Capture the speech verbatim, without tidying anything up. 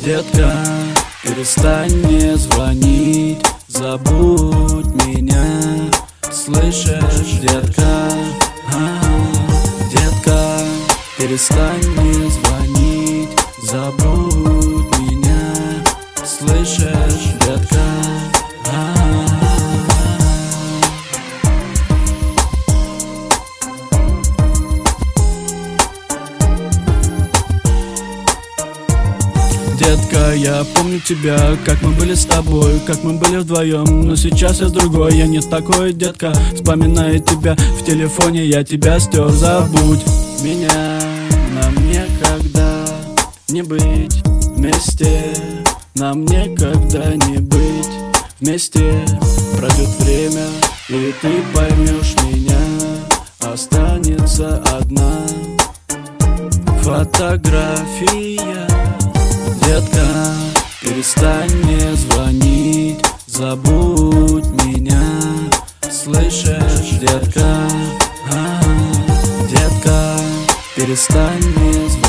Детка, перестань мне звонить, забудь меня, слышишь, детка? А, детка, перестань мне звонить, забудь меня, слышишь, детка? А, детка, я помню тебя, как мы были с тобой, как мы были вдвоем. Но сейчас я с другой, я не такой, детка. Вспоминаю тебя в телефоне, я тебя стер. Забудь меня, нам никогда не быть вместе. Нам никогда не быть вместе. Пройдет время, и ты поймешь меня. Останется одна фотография. Детка, перестань мне звонить, забудь меня, слышишь, детка? А, детка, перестань мне звонить.